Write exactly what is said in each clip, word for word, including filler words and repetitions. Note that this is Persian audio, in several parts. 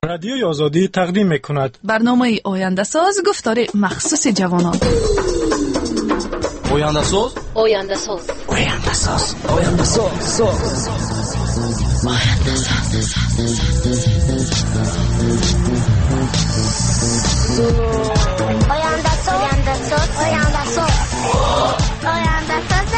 رادیوی آزادی تقدیم میکند برنامه آینده ساز گفتار مخصوص جوانان. آینده ساز آینده ساز آینده ساز آینده ساز آینده ساز آینده ساز آینده ساز آینده ساز آینده ساز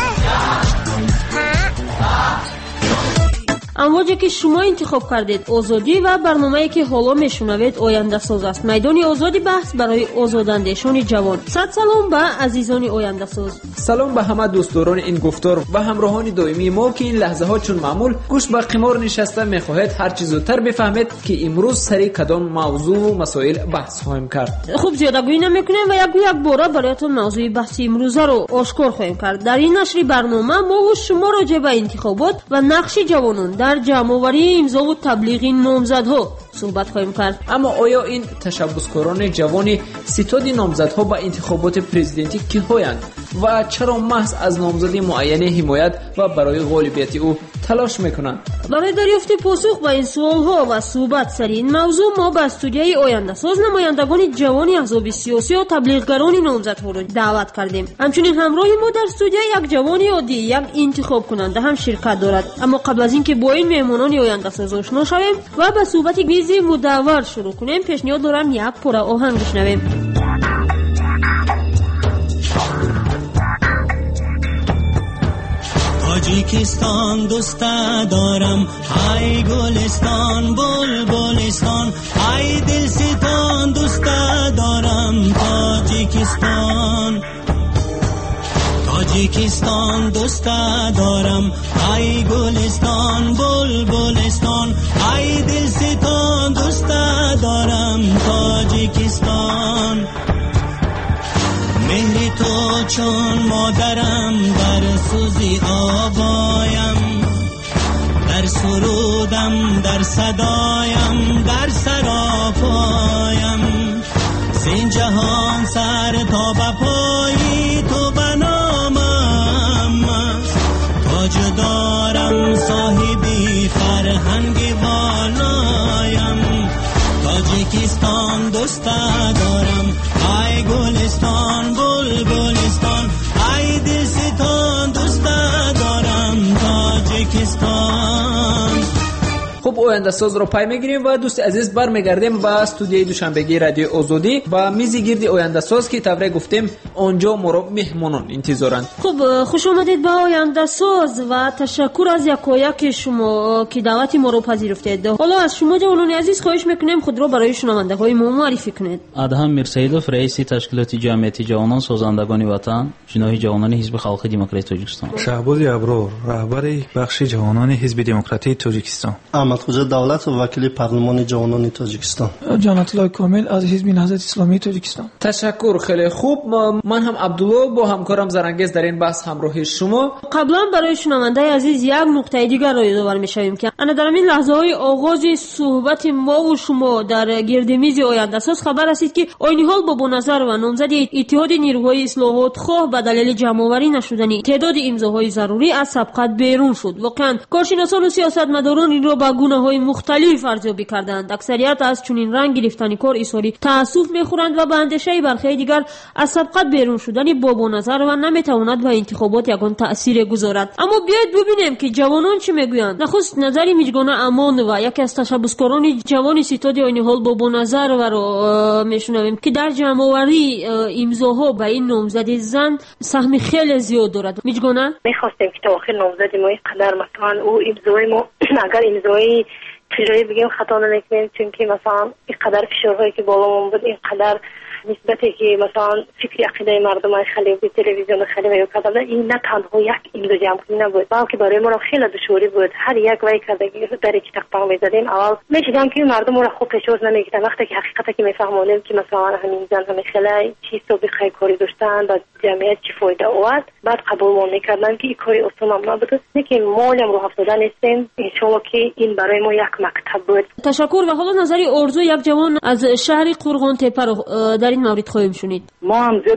امواجی که شما انتخاب کردید آزادی و برنامه‌ای که حالا میشنوید آینده ساز است. میدان آزادی بحث برای آزاداندیشان جوان. صد سلام به عزیزان آینده ساز. سلام به همه دوستداران این گفتار و همراهان دائمی ما که این لحظه ها چون معمول گوش به قمار نشسته میخواهید هر چیز زودتر بفهمید که امروز سری کدام موضوع و مسائل بحث خواهیم کرد. خوب زیاده گویی نمیکنیم و یک یک بار برایتون موضوع بحث امروز رو آشکار خواهیم کرد. در این نشر برنامه ما و شما راجع به انتخابات و نقش جوانان در جمع‌آوری امضا و تبلیغ نامزدها صحبت خواهیم کرد. اما آیا این تشبثکاران جوان ستاد نامزدها به انتخابات پرزیدنتی کی‌هایند و چرا محض از نامزد معین حمایت و برای غالبیت او تلاش میکنند؟ برای دریافت پاسخ به این سوالها و صحبت سر این موضوع ما به استودیوی آینده ساز نمایندگان جوان احزاب سیاسی و تبلیغگران نامزدها را دعوت کردیم. همچنین همراه ما در استودیو یک جوان عادی، یک انتخاب کننده هم شرکت دارد. اما قبل از اینکه با این مهمانان آینده ساز آشنا شویم و به صحبت میز مدور شروع کنیم، پیشنهاد دارم یک پاره آهنگ بشنویم. تاجیکستان دوست دارم، های گلستان بلبلستان، های دلستان دوست دارم. تاجیکستان تاجیکستان دوست دارم، های گلستان بلبلستان، های دلستان دوست دارم. تاجیکستان مهر تو چون مادرم، در سوزی آبایم، در سرودم، در صدایم، در سراپایم. زین جهان سر تا به پایی تو بنامم است. تاج دارم صاحبی فرهنگ بالایم. تاجیکستان دوست دارم، ای گلستان بلبلستان، ای دلستان دوست دارم. تاجیکستان. خب آینده ساز رو پای میگیریم و دوست عزیز برمیگردیم به استودیوی دوشنبگی رادیو آزادی و میز گرد آینده ساز که طبعا گفتیم اونجا ما رو مهمانان انتظارند. خب خوش آمدید به آینده ساز و تشکر از یکایک شما که دعوت ما رو پذیرفتید. حالا از شما جوانان عزیز خواهش میکنیم خود رو برای شنوندگان ما معرفی کنید. ادهم میرسیدوف رئیس تشکیلات جمعیت جوانان سازندگان وطن، جناح جوانان حزب خلق دموکراتی تاجیکستان. شهباز ابرار، رهبر بخش جوانان حزب دموکراتی تاجیکستان. احمدخوجا دولت و وکیل پارلمان جوانان تاجیکستان. جنات الله کامل از حزب نهضت اسلامی تاجیکستان. تشکر، خیلی خوب. من هم عبدالله با همکارم زرنگیز در این بحث همراه شما. قبلا برای شنونده عزیز یک نکته دیگر را یادآور می‌شویم که انا در این لحظه های آغاز صحبت ما و شما در گرد میز آینده ساز خبر هستید که عین حال با بنظر و نامزد اتحاد نیروهای اصلاحات خواه به دلیل جمع‌آوری نشدن تعداد امضاهای ضروری از سبقت بیرون شد. واقعا کارشناسان و سیاستمداران این را به گونه‌های مختلف ارزیابی کردند. اکثریت از چنین رنگ گرفتن کار ایثاری تأسف می‌خورند و به اندیشه برخی دیگر از سبقت بیرون شدن بابا نظر و نمیتواند به انتخابات یگان تأثیر گذارد. اما بیاید ببینیم که جوانان چی میگویند. نخست نظری میجگانه امان و یکی از تشبثکاران جوان ستاد عین حال بابا نظر و را میشنویم که در جمع‌آوری امضاها به این نامزد زن سهم خیلی زیاد دارد. میجگانه می‌خواستیم که تا آخر نامزد ما اینقدر مثلا او امضای ما اگر امضای چجوری بگیم خطا نمیکنیم، چون که مثلا اینقدر فشارهایی که بالامون بود، اینقدر نسبتی که مثلا فکری عقیده مردم های خیلی به تلویزیون خیلی ویو کردن، این نه تنها یک امضا جمع کنی نبود، بلکه برای ما خیلی دشواری بود. هر یک وی کردگی در یک تقطع میزدیم. اول میشدم که مردم را خوب فشار نمیگیرن، وقتی که حقیقتا که میفهمونیم که مثلا همین زن همین خیلی چی سابقه کاری داشتن و جمعیت چی فایده آورد، بعد قبول ما میکردن که این کاری اصلا هم نبود. نه که مالم رو افتاده نیستیم، انشالله که این برای ما یک مکتب بود. تشکر. و حالا نظری ارزو یک جوان از شهر قرغان تپه در این مورد خواهیم شنید. ما هم زیر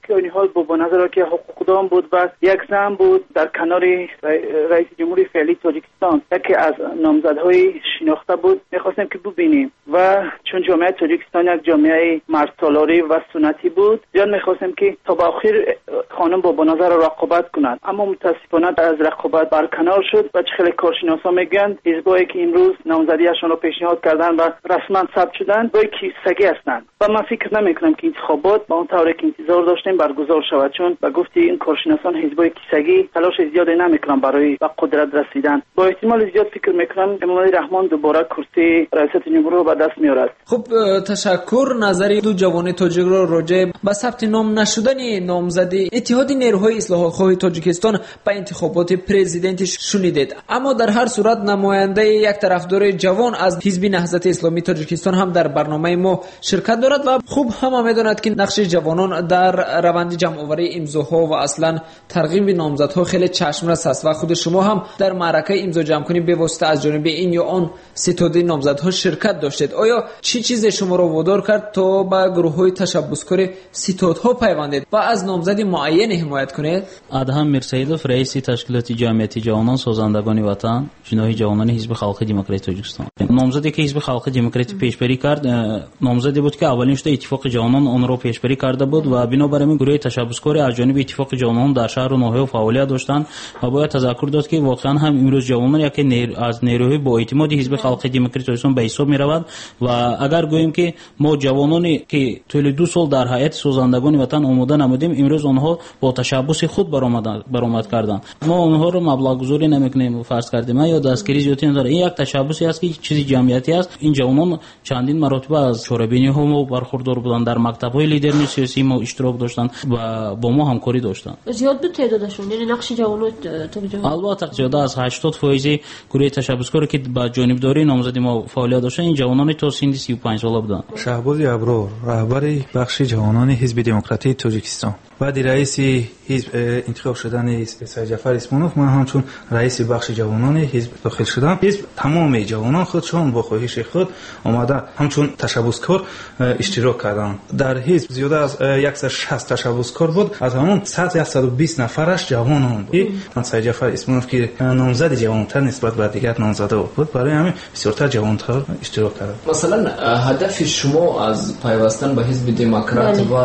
که این حال با نظر که حقوقدان بود و یک زن بود در کنار رئیس جمهوری فعلی تاجیکستان، یکی از نامزدهای شناخته بود، میخواستیم که ببینیم و چون جامعه تاجیکستان یک جامعه مردسالاری و سنتی بود، زیاد میخواستیم که تا به آخر خانم با نظر رقابت کنند، اما متاسفانه از رقابت برکنار شد و خیلی کارشناسا میگن حزبایی که امروز نامزدیشان را پیشنهاد کردن و رسما ثبت شدن با کیسگی هستند و من فکر نمیکنم که انتخابات با اون طوری که انتظار داشتیم برگزار شود، چون به گفته این کارشناسان حزبای کیسگی تلاش زیادی نمیکنن برای به قدرت رسیدن. با احتمال زیاد فکر میکنم امام رحمان دوباره کرسی ریاست جمهوری رو به دست میارد. خب تشکر. نظری دو جوان تاجیک را راجع به ثبت نام نشدن نامزدی اتحاد نیروهای اصلاح خواه تاجیکستان به انتخابات پرزیدنتش شنیدید، اما در هر صورت نماینده یک طرفدار جوان از حزب نهضت اسلامی تاجیکستان هم در برنامه ما شرکت دارد و خوب هم میداند که نقش جوانان در روند جمع آوری امضاها و اصلا ترغیب نامزدها خیلی چشمرس است و خود شما هم در معرکه امضا جمع کنی به واسطه از جانب این یا آن ستاد نامزدها شرکت داشتید. آیا چی چیز شما را وادار کرد تا به گروه‌های تشبثکار ستادها پیوندید و از نامزد معین حمایت کنید؟ ادهم میرسیدوف رئیس تشکیلات جمعیت جوانان سازندگان وطن جناح جوانان حزب خلق دموکراسی تاجیکستان. نامزدی که حزب خلق دموکراسی پیشبری کرد نامزدی بود که اولین شده اتفاق جوانان آن را پیشبری کرده بود و بنابر این گروه تشبثکار از جانب اتفاق جوانان در شهر و ناحیه فعالیت داشتند و باید تذکر داد که واقعا هم امروز جوانان یکی نیر از نیروهای با اعتماد حزب خلق دموکراسی تاجیکستان به حساب می‌رود و اگر گوییم که ما جوانانی که طول دو سال در هیئت سازندگان وطن آماده نمودیم، امروز آنها با تشبث خود برآمد برآمد کردند، ما آنها رو مبلغ گذاری نمی‌کنیم فرض کردیم یا دستگیری زیادی نداره. این یک تشبثی است که چیزی جمعیتی است. این جوانان چندین مرتبه از شورابینی ها برخوردار بودند، در مکتب‌های لیدران سیاسی ما اشتراک داشتند و با ما همکاری داشتند. زیاد بود تعدادشون، یعنی نقش جوانان تو جوان البته زیاد از هشتاد درصد گروه تشبثکاری که با جانبداری نامزدی ما فعالیت داشتن این جوانان تا سن سی و پنج ساله بودند. شهباز ابرار رهبر بخش جوانان حزب دموکراسی تاجیکستان بعد رئیس حزب انتخاب شدن حزب سید جعفر اسمانوف، من همچون رئیس بخش جوانان حزب داخل شدم. حزب تمام جوانان خودشون با خواهش خود آمده همچون تشبثکار اشتراک کردند. در حزب زیاده از صد و شصت تشبثکار بود، از همون صد و بیست نفرش جوانان بود. من سید جعفر اسمانوف که نامزد جوانتر نسبت به دیگر نامزدها بود، برای همین بسیارتر جوانتر اشتراک کردند. مثلا هدف شما از پیوستن به حزب دموکرات و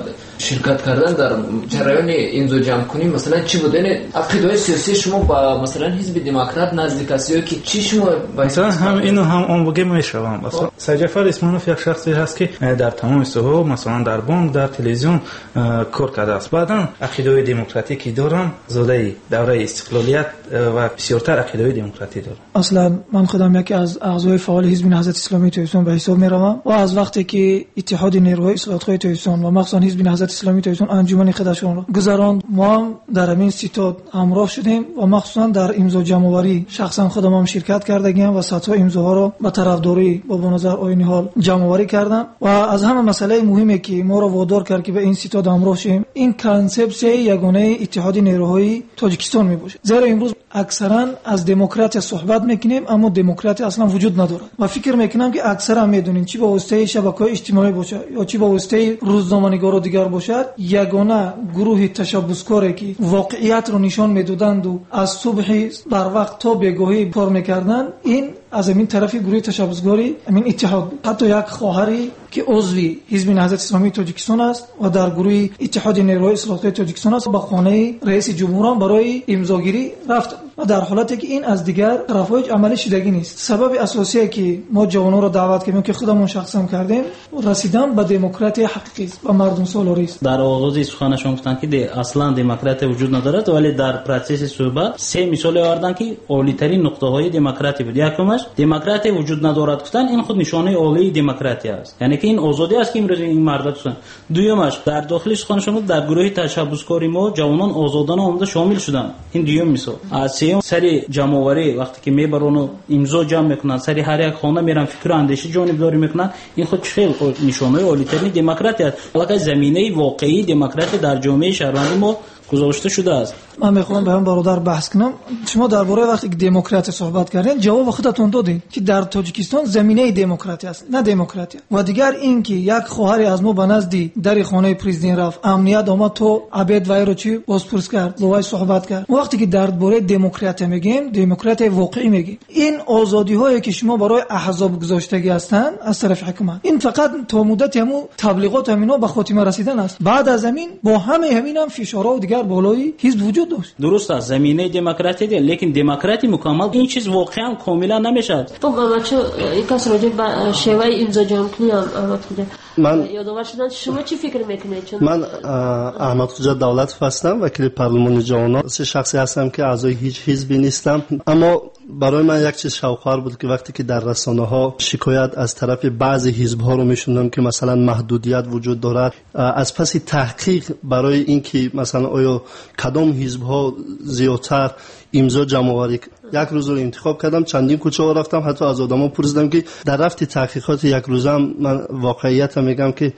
شرکت کردن در جریان امضا جمع کنی مثلا چی بود؟ یعنی عقیده سیاسی شما با مثلا حزب دموکرات نزدیک است یا که چی شما مثلا هم اینو هم اون بگه میشوام. مثلا سید جعفر اسمانوف یک شخصی هست که در تمام ساحه مثلا در بانک در تلویزیون کار کرده است. بعدا عقیده دموکراتیکی دارم، زاده دوره استقلالیت و بسیارتر عقیده دموکراتی دارم. اصلا من خودم یکی از اعضای فعال حزب نهضت اسلامی تاجیکستان به حساب میروم و از وقتی که اتحاد نیروهای اصلاح طلب تاجیکستان و مخصوصا حزب نهضت اسلامی تاجیکستان انجمن خودشون را گذراند، ما هم در این ستاد همراه شدیم و مخصوصا در امضا جمع آوری شخصا خودم هم شرکت کردم و صدها امضاها را با طرفداری با بنظر عین حال جمع آوری کردم و از همه مسئله مهمی که ما را وادار کرد که به این ستاد همراه شیم این کانسپت یگانه اتحاد نیروهای تاجیکستان میباشه. زیرا امروز اکثرا از دموکراسی صحبت میکنیم اما دموکراسی اصلا وجود نداره و فکر میکنم که اکثرا میدونین چی با واسطه شبکه‌های اجتماعی باشه یا چی با واسطه روزنامه‌نگار و دیگر باشه، یگانه گروه تشبثکاری که واقعیت رو نشان میدادند و از صبح بر وقت تا بگاهی کار میکردن، این از این طرف گروه تشبثکاری همین اتحاد حتی یک خواهری که عضوی حزب نهضت اسلامی تاجیکستان است و در گروه اتحاد نیروهای اصلاح طلب تاجیکستان است با خانه رئیس جمهور برای امضاگیری رفت و در حالتی که این از دیگر طرف‌ها هیچ عملی شدگی نیست. سبب اساسی که ما جوانان را دعوت کردیم که خودمون شخصا کردیم رسیدن به دموکراسی حقیقی و مردم سالاری است. در آغاز سخنشون گفتن که اصلا دموکراسی وجود ندارد، ولی در پروسس صحبت سه مثال آوردن که عالی‌ترین نقطه‌های دموکراسی بود. یکمش دموکراسی وجود ندارد گفتن، این خود نشانه عالی دموکراسی است، یعنی که این آزادی است که امروز این مردم هستند. دومش در داخل سخنشون در گروه تشبثکاری ما جوانان آزادانه آمده شامل شدند. این دوم مثال. از سوم سری جمع آوری وقتی که میبرن امضا جمع میکنن، سری هر یک خانه میرن فکر و اندیشه جانبداری میکنن، این خود خیلی نشانه عالی‌ترین دموکراسی است. حالا زمینه واقعی دموکراسی در جامعه شهروندی ما گذاشته شده است. من میخوام با هم برادر بحث کنم. شما درباره وقتی که دموکراسی صحبت کردین جواب خودتون دادین که در تاجیکستان زمینه دموکراسی است، نه دموکراسی. و دیگر این که یک خواهری از ما به نزدی در خانه پرزیدنت رفت، امنیت آمد تو عبید وای رو چی بازپرس کرد، با وای صحبت کرد. وقتی که درباره دموکراسی میگیم، دموکراسی واقعی میگیم. این آزادی هایی که شما برای احزاب گذاشتگی هستند از طرف حکومت، این فقط تا مدت همو تبلیغات همینا به خاتمه رسیدن است. بعد از همین با همه همین هم فشارها و دیگر بالایی حزب وجود داشت. درست است، زمینه دموکراسی ده، لیکن دموکراسی مکمل این چیز واقعا کاملا نمیشه. تو بچه یک کس راجع به شیوه امضا جمع کنی احمد خوجا من یادآور شدن، شما چی فکر میکنید؟ چون من احمد خوجا دولت هستم، وکیل پارلمان جوانان. سه شخصی هستم که اعضای هیچ حزبی نیستم، اما برای من یک چیز شوق‌آور بود که وقتی که در رسانه‌ها شکایت از طرف بعضی حزب‌ها رو می‌شنیدم که مثلا محدودیت وجود دارد، از پس تحقیق برای اینکه مثلا آیا کدام حزب‌ها زیادتر امضا جمع‌آوری، یک روز رو انتخاب کردم، چندین کوچه رفتم، حتی از آدما پرسیدم که در رفت تحقیقات یک روزم من واقعیت میگم که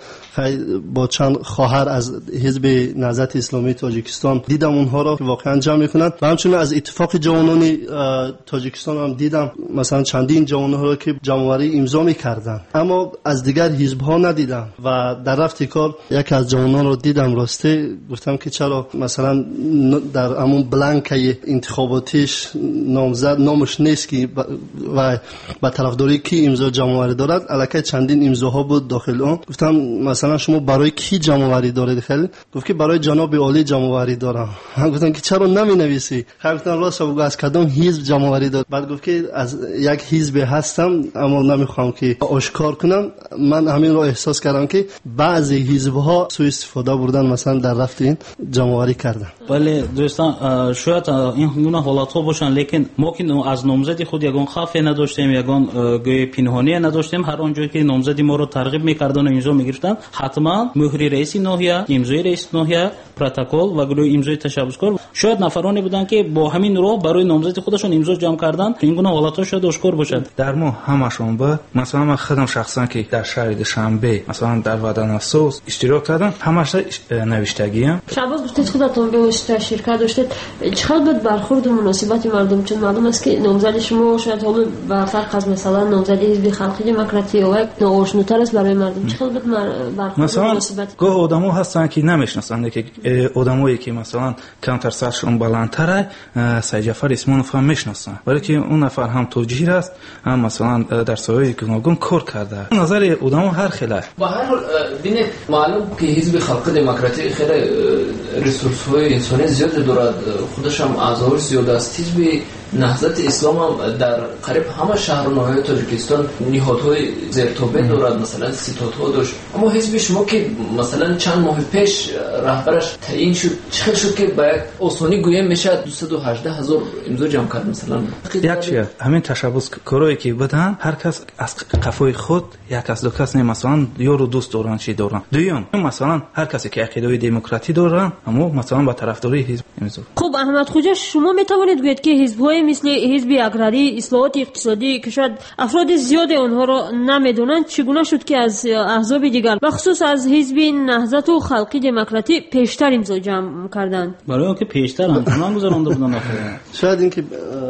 با چند خواهر از حزب نهضت اسلامی تاجیکستان دیدم اونها را که واقعا جمع میکنند و همچنین از اتفاق جوانان تاجیکستان هم دیدم مثلا چندین جوانان را که جمع‌آوری امضا میکردن، اما از دیگر حزب ها ندیدم. و در رفت کار یک از جوانان رو دیدم، راسته گفتم که چرا مثلا در همون بلانک انتخاباتیش نامزد نامش نیست که و با طرفداری کی امضا جمع‌آوری دارد، الکی چندین امضاها بود داخل اون. گفتم مثلا شما برای کی جمع‌آوری دارید؟ خیلی گفت که برای جناب عالی جمع‌آوری دارم. هم گفتم که چرا نمی‌نویسی؟ گفتم راست بگو از کدام حزب جمع‌آوری دارد؟ بعد گفت که از یک حزب هستم اما نمیخوام که آشکار کنم. من همین رو احساس کردم که بعضی حزب‌ها سوء استفاده بردن، مثلا در رفت این جمع‌آوری کردن. بله دوستان، شاید این گونه حالت‌ها باشن، لیکن ما که از نامزدی خود یگان خافی نداشتیم، یگان گوی پنهانی نداشتیم. هر آنجایی که نامزدی ما رو ترغیب می‌کردن و امضا می‌گرفتن، حتما مهر رئیس ناحیه، امضای رئیس ناحیه، پروتکل و گروه امضای تشبثکار شاید نفرانی بودن که با همین راه برای نامزدی خودشون امضا جمع کردن. این گونه حالت‌ها شاید آشکار باشد. در ما همشون با مثلا من خودم شخصا که در شهر دوشنبه مثلا در ودان اساس اشتراک کردم، همش نوشتگیم. شباب گفتید خودتون به واسطه شرکت داشتید، چقدر بود برخورد و مناسبت مردم؟ چون معلوم است که نامزد شما شاید حالا با فرق از مثلا نامزد حزب خلقی دموکراتی و ناآشناتر است برای مردم. چقدر بود برخورد مثلا مناسبت؟ گاه آدم‌ها هستن که نمیشناسن، که آدمایی که مثلا کمتر سرشون بلندتره، سید جعفر اسمانوف هم میشناسن، ولی که اون نفر هم توجیه است، هم مثلا در سایه گوناگون کار کرده. نظر آدم‌ها هر خیلی. با هر حال ببینید معلوم که حزب خلق دموکراتی خیلی ریسورس‌های انسانی زیاد دارد، خودش هم اعضاش زیاد است. حزب نهضت اسلام هم در قریب همه شهر و ناحیه تاجیکستان نهادهای زیرتابع دارد، مثلا ستادها داشت. اما حزب شما که مثلا چند ماه پیش رهبرش تعیین شد، چه شد که با یک آسانی گویم میشه دویست و هجده هزار امضا جمع کرد؟ مثلا یک چیه همین تشبث کارایی که بدن، هر کس از قفای خود یک از دو کس نه، مثلا یارو دوست دارن چی دارن. دوم مثلا هر کسی که عقیده دموکراتی دارن، اما مثلا با طرفداری حزب امضا. خب احمد خوجا، شما میتوانید گویید که حزب‌های مثل حزب اگراری، اصلاحات اقتصادی که شاید افراد زیاد آنها را نمیدونن، چگونه شد که از احزاب دیگر بخصوص از حزب نهضت و خلقی دموکراتی پیشتر امضا جمع کردند؟ برای اینکه پیشتر انجام گذارنده بودن. شاید اینکه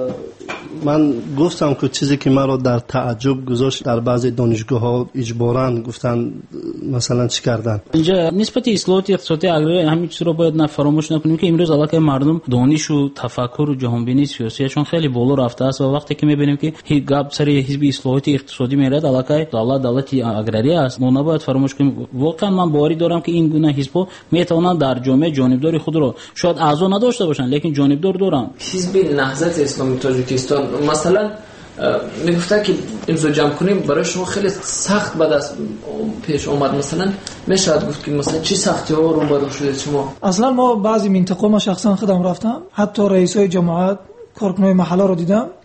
من گفتم که چیزی که مرا در تعجب گذاشت، در بعضی دانشگاه‌ها اجباراً گفتن مثلا چی کردن. اینجا نسبت اصلاحات اقتصادی اگراری همین چیز رو باید فراموش نکنیم که امروز علاقه مردم دانش و تفکر و جهانبینی سیاسیشون خیلی بالا رفته است و وقتی که می‌بینیم که گپ سر حزب اصلاحات اقتصادی میرد، علاقه دولت دولت اگراری است. ما نباید فراموش کنیم. واقعا من باوری دارم که این گونه حزب‌ها میتونن در جامعه جانبداری خود رو شاید اعضا نداشته باشن، لیکن جانبدار دارن. حزب نهضت اسلامی تاجیکستان مثلا میگفته که امضا جمع کنیم برای شما خیلی سخت بعد از پیش اومد، مثلا میشه گفت که مثلا چی سختی ها رو باید شده شما؟ اصلا ما بعضی منطقه ما شخصا خودم رفتم، حتی رئیسای جماعت، کارکنای محله رو دیدم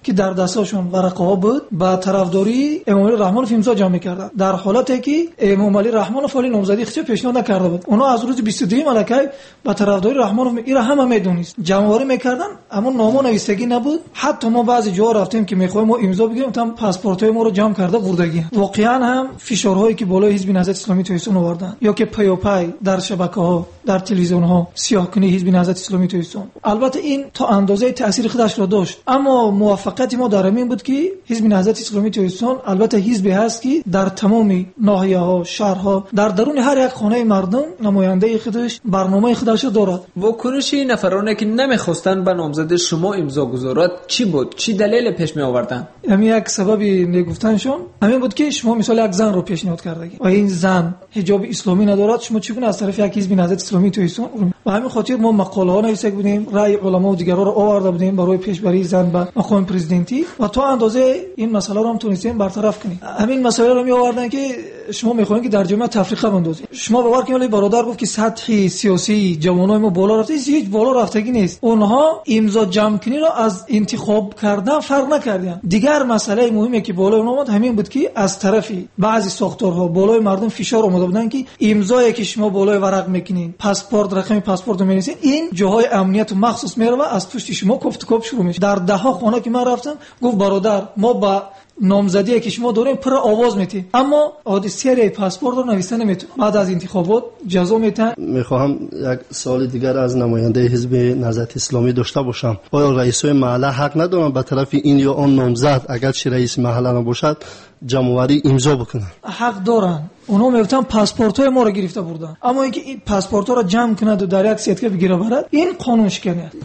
که در دستاشون ورقه ها بود با طرفداری امام علی رحمانوف امضا جمع می‌کردن، در حالتی که امام علی رحمانوف علی نامزدی خودش پیشنهاد نکرده بود. اونا از روز بیست و دو ملکه با طرفداری رحمانوف ایرا همه میدونست جمع‌آوری می‌کردن، اما نامه نوشتگی نبود. حتی ما بعضی جا رفتیم که می‌خوایم ما امضا بگیریم، تام پاسپورت‌های ما رو جمع کرده بردگی. واقعا هم فشارهایی که بالای حزب نهضت اسلامی توسن آوردن یا که پیوپی در شبکه‌ها در تلویزیون‌ها سیاه‌کنی حزب نهضت اسلامی توسن، البته این تا اندازه تأثیر خودش را داشت، اما موفقیت ما در این بود که حزب نهضت اسلامی توسن البته حزبی هست که در تمام ناحیه‌ها، شهرها، در درون هر یک خانه مردم نماینده خودش برنامه خودش دارد. واکنش نفرانی که نمی‌خواستند به نامزد شما امضا گذارد چی بود؟ چی دلیل پیش می آوردن؟ همین یک سببی نگفتنشون همین بود که شما مثال یک زن رو پیشنهاد کردید و این زن حجاب اسلامی ندارد، شما چگونه از طرف یک حزب نهضت اسلامی توسن؟ و همین خاطر ما مقاله ها نوشته بودیم، رأی علما و دیگران رو آورده بودیم برای پیشبری زن به مقام پرزیدنتی و تا اندازه این مسئله رو هم تونستیم برطرف کنیم. همین مسئله رو می آوردن که شما میخواین که در جامعه تفریقه بندازید. شما باور کنید ولی برادر گفت که سطح سیاسی جوانای ما بالا رفته، هیچ بالا رفتگی نیست. اونها امضا جمع کنی رو از انتخاب کردن فرق نکردن. دیگر مسئله مهمی که بالای اونها بود همین بود که از طرفی بعضی ساختارها بالای مردم فشار آمده بودن که امضایی که شما بالای ورق میکنین، پاسپورت رقم پاسپورت رو می‌نویسین، این جاهای امنیت مخصوص میره و از پشت شما کوفت کوب شروع میشه. در ده ها خانه که من رفتم گفت برادر ما با نامزدی که شما داریم پر آواز میتی، اما حادثه پاسپورت رو نوشته نمیتونه، بعد از انتخابات جزا میتن. میخواهم یک سوال دیگر از نماینده حزب نهضت اسلامی داشته باشم. آیا رئیسای محله حق ندارن به طرف این یا آن نامزد اگر چه رئیس محله نباشد جمع‌آوری امضا بکنن؟ حق دارن. اونا میگفتن پاسپورت های ما رو گرفته بردن، اما اینکه این پاسپورت ها رو جمع کنند و در یک سیتکه بگیره برد، این قانون شکنی است.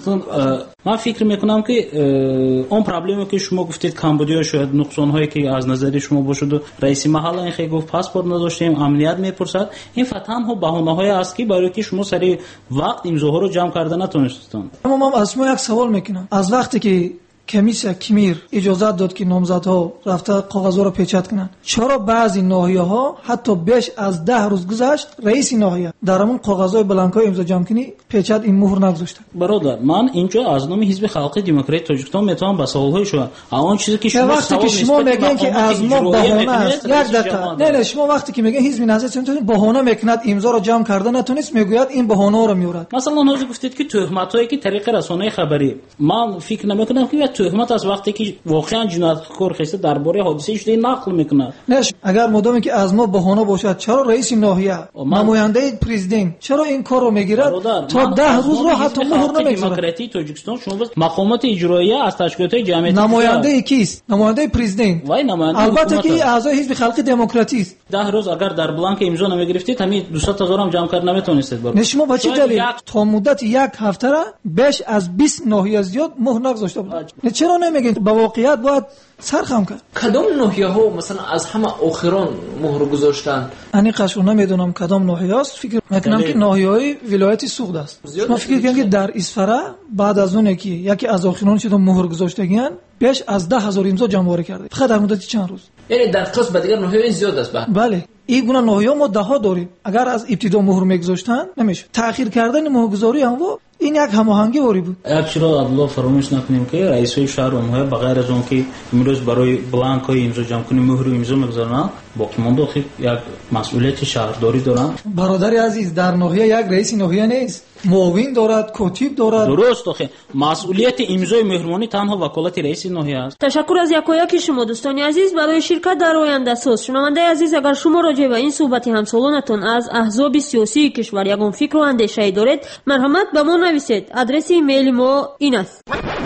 من فکر میکنم که اون پرابلمی که شما گفتید کمبودی شاید نقصان هایی که از نظر شما باشد و رئیس محله این خیلی گفت پاسپورت نداشتیم امنیت میپرسد، این فتن ها بهانه های است که برای که شما سری وقت امضاها رو جمع کرده نتونستید. اما من از شما یک سوال میکنم، از وقتی که کمیسیا کمیر اجازه داد که نامزدها رفته کاغذها رو پیچت کنن، چرا بعضی ناحیه‌ها حتی بیش از ده روز گذشت رئیس ناحیه در همون کاغذهای بلانکای امضا جمع کنی پیچت این مهر نگذاشته؟ برادر من اینجا از نام حزب خلق دموکرات تاجیکستان میتونم با سوالهای شما اون چیزی که شما وقتی که شما میگین که از ما بهانه است، یک دقیقه نه نه شما وقتی که میگین حزب نهضت اسلامی بهانه میکند امضا رو جمع کرده نتونست، میگوید این بهانه رو میورد. مثلا نوزی گفتید که تهمتایی که طریق رسانه خبری، من فکر نمیکنم که تهمت از وقتی که واقعا جنایتکار خسته درباره حادثه شده نقل میکنه. نه اگر مدامی که از ما بهانه باشد، چرا رئیس ناحیه نماینده پرزیدنت چرا این کار رو میگیرد تا ده روز رو حتی مهر نمیگذارد؟ دموکراتی تاجیکستان شما بس مقامات اجراییه از تشکیلات جمعیتی نماینده کیست؟ نماینده پرزیدنت. البته که اعضای حزب خلق دموکراتی است. ده روز اگر در بلانک امضا نمیگرفتید همین دویست هزار هم جمع کرد نمیتونستید. نه شما با چه دلیل تا مدت یک هفته را بیش از بیست ناحیه زیاد مهر نگذاشته بود؟ نه چرا نمیگین با واقعیت باید سرخم کرد؟ کدام ناحیه ها مثلا از همه آخران مهر گذاشتن؟ یعنی قشو نمیدونم کدام ناحیه است، فکر میکنم که ناحیه های ولایت سوخت است. ما فکر کنم که در اسفره بعد از اون که یکی از آخران شده مهر گذاشتگیان بیش از ده هزار امضا جمع کرده فقط در مدت چند روز. یعنی در قسم به دیگر ناحیه زیاد است. بله این گونه ناحیه ما ده ها داریم. اگر از ابتدا مهر میگذاشتن نمیشه، تأخیر کردن مهرگذاری هم و این یک هماهنگی وری بود. چرا عبدالله فراموش نکنیم که رئیسای شهر و محل بغیر از اون که امروز برای بلانک های امضا جمع کنیم مهر و امضا میگذارن، باقی مانده خیلی یک مسئولیت شهرداری دارن. برادر عزیز در ناحیه یک رئیس ناحیه نیست، معاون دارد، کاتب دارد. درست آخه مسئولیت امضای مهربانی تنها وکالت رئیس ناحیه است. تشکر از یکایک شما دوستان عزیز برای شرکت در آینده ساز. شنونده عزیز اگر شما راجع به این صحبت همسالانتون از احزاب سیاسی کشور یگان فکر و اندیشه دارید، مرحمت به ما نویسید. آدرس ایمیل ما این است: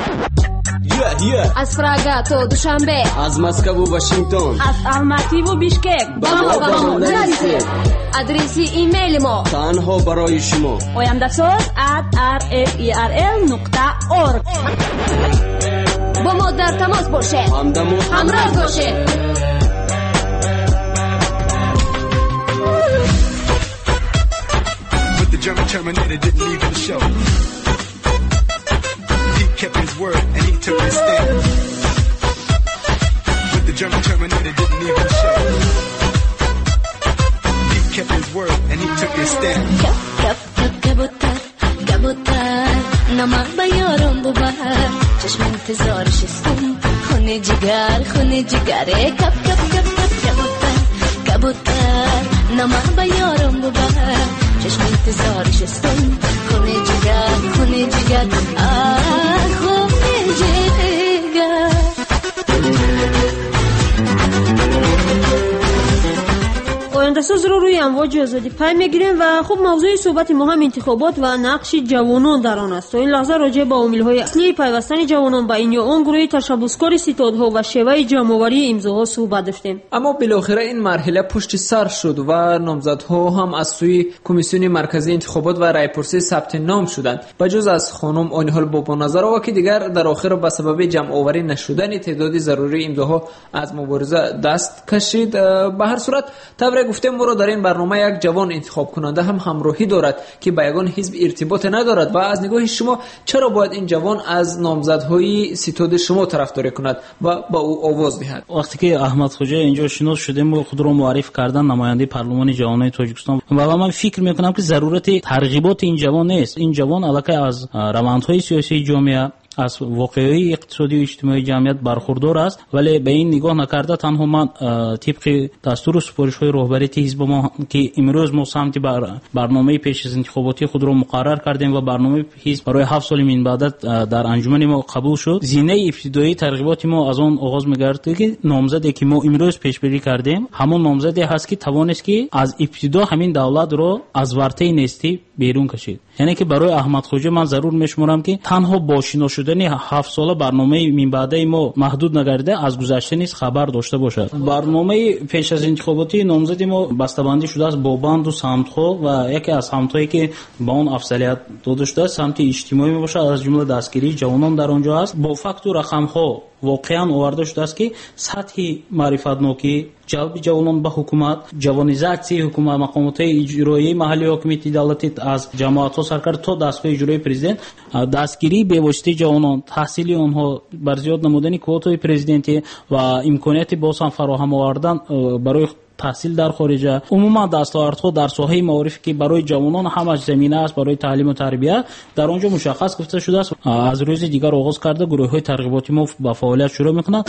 از فراگا تا دوشنبه، از مسکو و واشنگتن، از الماتی و بیشکک با ما با ما نویسید. آدرس ایمیل ما تنها برای شما oyandasaz at r f e r l نقطه org. با ما در تماس باشید، همراه باشید. The German Terminator didn't leave the show. He kept his word and he took his stand. But the German Terminator didn't leave the show. He kept his word and he took his stand. Kep kep kep kabutar kabutar namak bayaram bu bahar چشم انتظار شستم خون جگر خون جگر کپ کپ کپ کپ کبوتر کبوتر نمه با یارم ببر چشم انتظار شستم خون جگر خون جگر آه خون جگر. آینده‌ساز رو روی امواج آزادی پی میگیریم و خب موضوع صحبت ما هم انتخابات و نقش جوانان در آن است. این لحظه راجع به عامل‌های اصلی پیوستن جوانان به این یا آن گروه تشبثکار ستادها و شیوه جمع‌آوری امضاها صحبت داشتیم. اما بالاخره این مرحله پشت سر شد و نامزدها هم از سوی کمیسیون مرکزی انتخابات و رایپرسی ثبت نام شدند. بجز از خانم آنیحال بابانظرова که دیگر در آخر به سبب جمع‌آوری نشدن تعداد ضروری امضاها از مبارزه دست کشید. به هر صورت طبعا گفتم ما را در این برنامه یک جوان انتخاب کننده هم همراهی دارد که به یگان حزب ارتباط ندارد و از نگاه شما چرا باید این جوان از نامزدهای ستاد شما طرفداری کند و با او آواز دهد؟ وقتی که احمد خوجا اینجا شناس شدیم و خود را معرفی کردن نماینده پارلمان جوانان تاجیکستان و من فکر میکنم که ضرورت ترغیبات این جوان نیست. این جوان البته از روندهای سیاسی جامعه از واقعی اقتصادی و اجتماعی جمعیت برخوردار است، ولی به این نگاه نکرده تنها من طبق دستور و سپارش‌های رهبری حزب ما که امروز ما سمت بر برنامه پیش از انتخاباتی خود را مقرر کردیم و برنامه حزب برای هفت سال من بعد در انجمن ما قبول شد. زینه ابتدایی ترغیبات ما از آن آغاز می‌گردد که نامزدی که ما امروز پیشبری کردیم همون نامزدی هست که توانست که از ابتدا همین دولت را از ورطه نیستی بیرون کشید. یعنی که برای احمد خوجا من ضرور میشمرم که تنها با آشنا شدن هفت ساله برنامه من بعده ما محدود نگرده از گذشته نیز خبر داشته باشد. برنامه پیش از انتخاباتی نامزدی ما بسته‌بندی شده است با بند و سمت‌ها و یکی از سمت‌هایی که با اون افضلیت داده شده سمت اجتماعی میباشد، از جمله دستگیری جوانان در آنجا است. با فکت و رقم‌ها واقعا آورده شده است که سطح معرفت‌ناکی جلب جوانان به حکومت، جوانیزاسی حکومت، مقامات اجرایی محلی حاکمیت دولتی از جماعت‌ها سرکار تا دستگاه اجرایی پرزیدنت، دستگیری به واسطه جوانان، تحصیل آنها، بر زیاد نمودن کوتای پرزیدنتی و امکانات بازم فراهم آوردن برای تحصیل در خارج، عموما دستاوردها در ساحه معارف که برای جوانان همش زمینه است برای تعلیم و تربیت در آنجا مشخص گفته شده است. از روز دیگر آغاز کرده گروه‌های ترغیباتی ما به فعالیت شروع می‌کنند.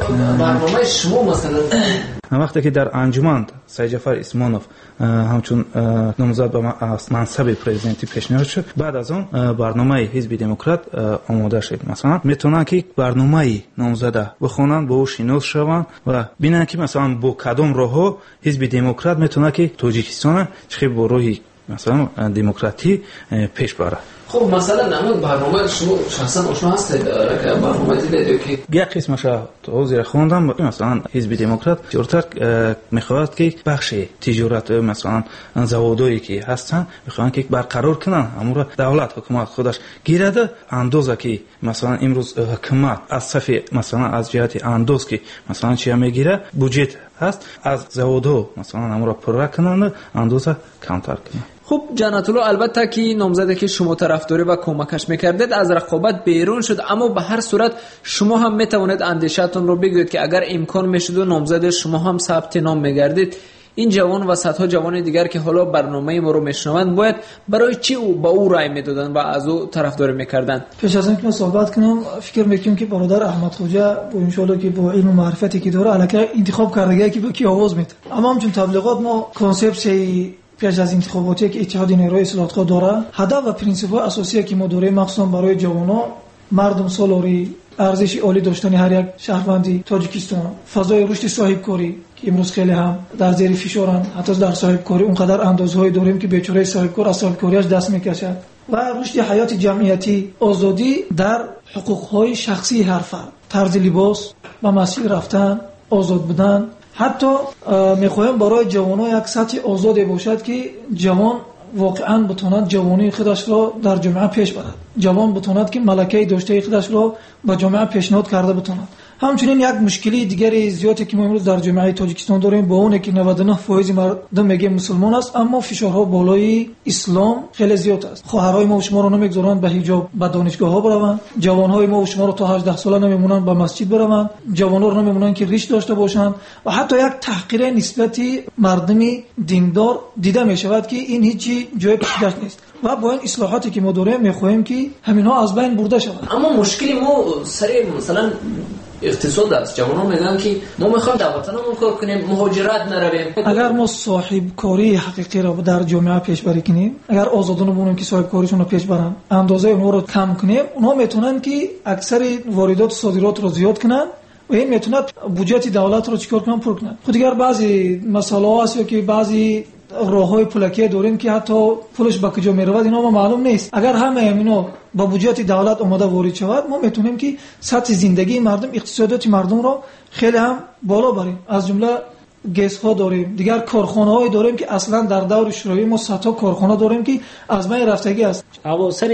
برنامه شما مثلا وقتی که در انجمن سید جعفر اسمانوف همچون نامزد به منصب پرزیدنتی پیشنهاد شد، بعد از آن برنامه حزب دموکرات آماده شد. مثلا میتونن که برنامه نامزد بخونن، با او شناس شوند و ببینن که مثلا با کدام راه‌ها حزب دموکرات میتونه که تاجیکستان چه با راهی مثلا دموکراتی پیش بره. خب مثلا نمود برنامه شما شخصا آشنا هستید که برنامه دیدید که یک قسمش تو زیر خوندم، مثلا حزب دموکرات جورتر میخواد که بخش تجارت مثلا زوادایی که هستن میخوان که برقرار کنن، اما دولت حکومت خودش گیرده اندازه که مثلا امروز حکومت از صف مثلا از جهت انداز که مثلا چی میگیره بودجت هست از زوادو مثلا امور پر کنن اندازه کمتر کنن. خب جنت الله، البته که نامزدی که شما طرفداری و کمکش میکردید از رقابت بیرون شد، اما به هر صورت شما هم میتوانید اندیشه‌تون رو بگویید که اگر امکان میشد و نامزد شما هم ثبت نام میگردید، این جوان و صدها جوان دیگر که حالا برنامه ما رو میشنوند باید برای چی او با او رای میدادن و از او طرفداری میکردن؟ پیش از اینکه من صحبت کنم فکر میکنم که برادر احمد خوجا با ان شاء الله که با علم و معرفتی که داره الکی انتخاب کرده که با کی آواز میده. اما همچون تبلیغات ما کانسپسی پیش از انتخاباتی که اتحاد نیروهای اصلاحات داره، هدف و پرینسیپ اساسی که ما داریم مخصوصا برای جوانان مردم سالاری ارزش عالی داشتن هر یک شهروندی تاجیکستان، فضای رشد صاحبکاری که امروز خیلی هم در زیر فشارن، حتی در صاحبکاری اونقدر اندازه‌ای داریم که بیچاره صاحبکار از صاحبکاریش دست میکشد، و رشد حیات جمعیتی، آزادی در حقوق‌های شخصی هر فرد، طرز لباس و مسیر رفتن، آزاد بودن. حتی میخوایم برای جوانان یک سطح آزادی باشد که جوان واقعا بتواند جوانی خودش را در جامعه پیش برد، جوان بتواند که ملکه داشته خودش را با جامعه پیشنهاد کرده بتواند. همچنین یک مشکلی دیگری زیادی که ما امروز در جامعه تاجیکستان داریم با اونه که نود و نه درصد مردم میگه مسلمان است، اما فشارها بالای اسلام خیلی زیاد است. خواهرای ما و شما رو نمیگذارند به حجاب به دانشگاه ها بروند، جوانهای ما و شما رو تا هجده ساله نمیمونند به مسجد بروند، جوانها رو نمیمونند که ریش داشته باشند و حتی یک تحقیر نسبتی مردمی دیندار دیده می شود که این هیچی جای پیشگشت نیست. و با این اصلاحاتی که ما داریم میخواهیم که همینها از بین برده شود. اما مشکلی ما سر مثلا اقتصاد است. جوانان میگن که ما میخوایم در وطنمون کار کنیم، مهاجرت نرویم. اگر ما صاحب کاری حقیقی را در جامعه پیش بری کنیم، اگر آزادانه بونیم که صاحب کاریشون رو پیش برن، اندازه اونها رو کم کنیم، اونها میتونن که اکثر واردات و صادرات رو زیاد کنن و این میتونه بودجه دولت رو چیکار کنن؟ پر کنن. خود دیگر بعضی مسائل هست یا که بعضی راههای پولکی داریم که حتی پولش به کجا میرود اینا ما معلوم نیست. اگر همه اینا با بودجه دولت اومده وارد شود، ما میتونیم که سطح زندگی مردم، اقتصادیات مردم رو خیلی هم بالا بریم. از جمله گیس ها داریم، دیگر کارخانه های داریم که اصلا در دور شوروی ما صد تا کارخانه داریم که از بین رفتگی است. اما سر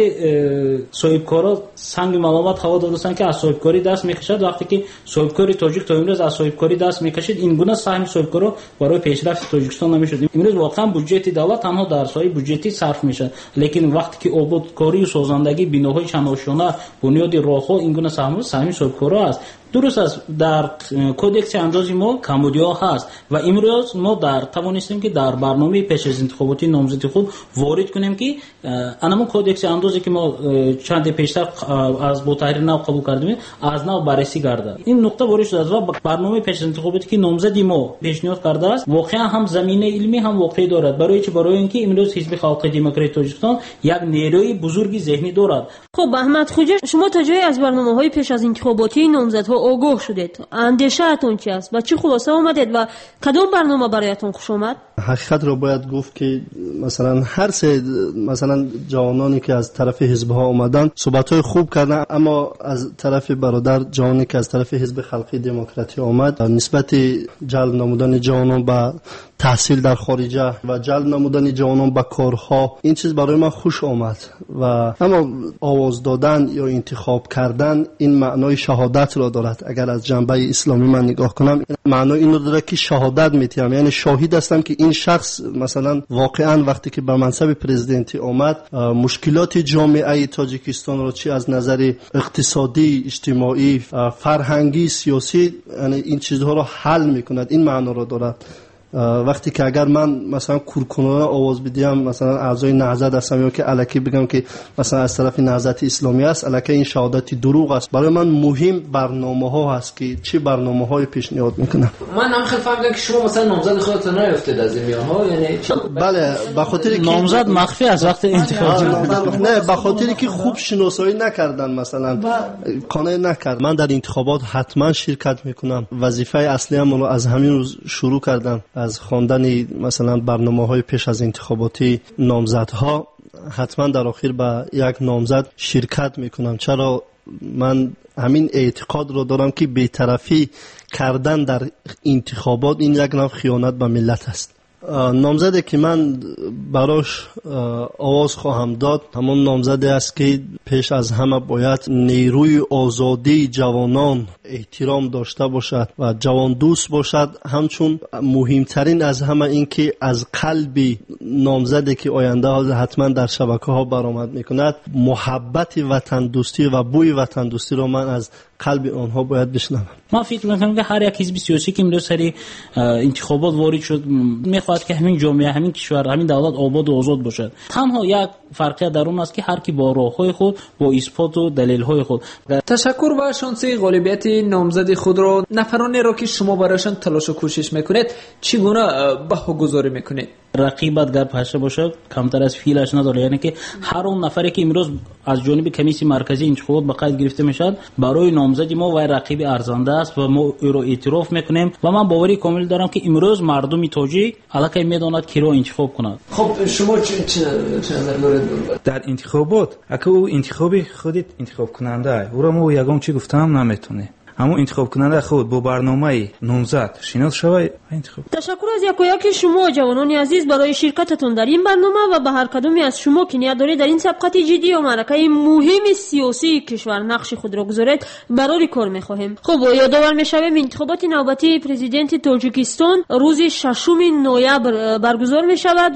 صاحبکارا سنگ ملامت هوا دادن که از صاحبکاری دست میکشد، وقتی که صاحبکاری تاجیک تا امروز از صاحبکاری دست میکشید، این گونه سهم صاحبکارا برای پیشرفت تاجیکستان نمیشد. امروز واقعا بودجه دولت تنها در سایه بودجه صرف میشه، لیکن وقتی که آبادکاری و سازندگی بناهای چندآشانه، بنیاد راهها، این گونه سهم سهم صاحبکارا است. درست است در کودکس اندازی ما کمبودیا هست و امروز ما در توانستیم که در برنامه پیش از انتخاباتی نامزدی خود وارد کنیم که انما کودکس اندازی که ما چند پیشتر از با تحریر نو قبول کردیم از نو بررسی گردد. این نقطه وارد شده است و برنامه پیش از انتخاباتی که نامزدی ما پیشنهاد کرده است واقعا هم زمینه علمی هم واقعی دارد، برای چه؟ برای اینکه امروز حزب خلق دموکراسی تاجیکستان یک نیروی بزرگی ذهنی دارد. خب احمد خوجا، شما تا جایی از برنامه‌های پیش از انتخاباتی نامزدها آگاه شدید؟ اندیشه‌تون چی است و چه خلاصه آمدید و کدام برنامه برایتون خوش آمد؟ حقیقت رو باید گفت که مثلا هر سه مثلا جوانانی که از طرف حزب ها اومدن صحبت‌های خوب کردن، اما از طرف برادر جوانی که از طرف حزب خلقی دموکراتی اومد نسبت جلب نمودن جوانان به تحصیل در خارجه و جلب نمودن جوانان به کارها، این چیز برای من خوش آمد. و اما آواز دادن یا انتخاب کردن این معنای شهادت را دارد. اگر از جنبه اسلامی من نگاه کنم، معنای این رو داره که شهادت میتیم، یعنی شاهد هستم که این شخص مثلا واقعا وقتی که به منصب پرزیدنتی آمد مشکلات جامعه تاجیکستان را چه از نظر اقتصادی، اجتماعی، فرهنگی، سیاسی، یعنی این چیزها را حل میکند. این معنا را دارد. وقتی که اگر من مثلا کورکنانه آواز بدیم، مثلا اعضای نهضت هستم یا که الکی بگم که مثلا از طرف نهضت اسلامی است، الکی این شهادتی دروغ است. برای من مهم برنامه ها هست که چه برنامه های پیشنهاد میکنم. من هم خیلی فهمیدم که شما مثلا نامزد خودتون نیافتید از این میانها، یعنی بله، به خاطر که نامزد مخفی از وقت انتخاب نه، به خاطر که خوب شناسایی نکردن، مثلا قانع نکرد. من در انتخابات حتما شرکت میکنم. وظیفه اصلی هم رو از همین روز شروع کردم، از خواندن مثلا برنامه‌های پیش از انتخاباتی نامزدها. حتما در آخر به یک نامزد شرکت میکنم. چرا؟ من همین اعتقاد رو دارم که بی‌طرفی کردن در انتخابات این یک نوع خیانت به ملت است. نامزدی که من براش آواز خواهم داد همون نامزدی است که پیش از همه باید نیروی آزادی جوانان احترام داشته باشد و جوان دوست باشد. همچون مهمترین از همه این که از قلبی نامزدی که آینده ها حتما در شبکه ها برآمد میکند، محبت وطن دوستی و بوی وطن دوستی رو من از قلب آنها باید بشنوم. ما فکر میکنم که هر یک حزب سیاسی که امروز سری انتخابات وارد شد میخواد که همین جامعه، همین کشور، همین دولت آباد و آزاد باشد. تنها یک فرقی در اون است که هر کی با راههای خود، با اثبات و دلیل‌های خود. تشکر با شانسی غالبیت نامزد خود را، نفرانی را که شما برایشان تلاش و کوشش میکنید چگونه بهاگذاری میکنید؟ رقیبت گر پشه باشه کمتر از فیلش نداره، یعنی که هر اون نفری که امروز از جانب کمیسیون مرکزی انتخابات به قید گرفته میشد برای نامزدی ما و رقیب ارزنده است و ما او را اعتراف میکنیم و من باوری کامل دارم که امروز مردم تاجیک الکی میداند کی را انتخاب کند. خب شما چه چه نظر دارید در انتخابات؟ اگه او انتخابی خودت انتخاب کننده است، او را ما یگان چی گفتم نمیتونه. اما انتخاب کننده خود با برنامه نامزد شناخته شود انتخاب. تشکر از یک و یک شما جوانان عزیز برای شرکتتون در این برنامه و به هر کدومی از شما که نیت دارید در این سبقت جدی و معرکه مهم سیاسی کشور نقش خود را گذارید برای کار می‌خواهیم. خب یادآور می‌شویم انتخابات نوبتی پرزیدنت تاجیکستان روز ششم نوامبر برگزار می‌شود و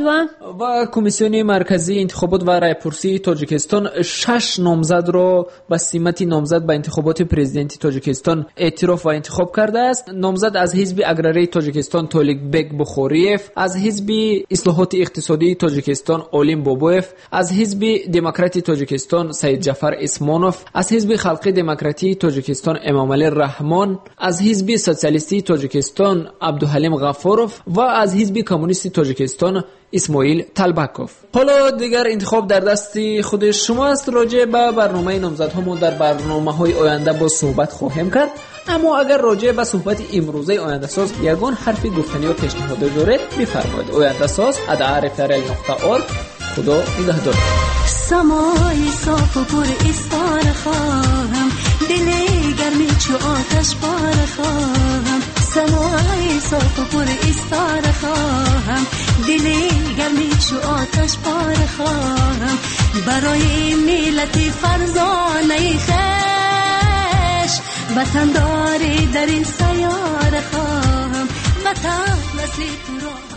و کمیسیون مرکزی انتخابات و رایپرسی تاجیکستان شش نامزد را به سمت نامزد به انتخابات پرزیدنتی تاجیکستان اعتراف و انتخاب کرده است. نامزد از حزب اگراری تاجیکستان تولیق بک بخوریف، از حزب اصلاحات اقتصادی تاجیکستان اولیم بابویف، از حزب دموکراتی تاجیکستان سید جعفر اسمانوف، از حزب خلقی دموکراتی تاجیکستان امامعلی رحمان، از حزب سوسیالیستی تاجیکستان عبدالحلیم غفاروف و از حزب کمونیستی تاجیکستان اسماعیل طلبکوف. حالا دیگر انتخاب در دست خود شما است. راجع به برنامه نامزدها ما در برنامه‌های آینده با صحبت خواهیم کرد، اما اگر راجع به صحبت امروزه آینده ساز یگان حرفی گفتنی و پیشنهاد دارید بفرمایید. آینده ساز ات ار اف ار ال نقطه اور. خدا نگهدار. سمای صاف و پر استار خواهم، دل گرمی چو آتش بار خواهم. سمای صاف و پر استار خواهم، دل گرمی چو آتش بار خواهم. برای ملت فرزانه خویش وطن داری در این سیاره خواهم. وطن نسل تو را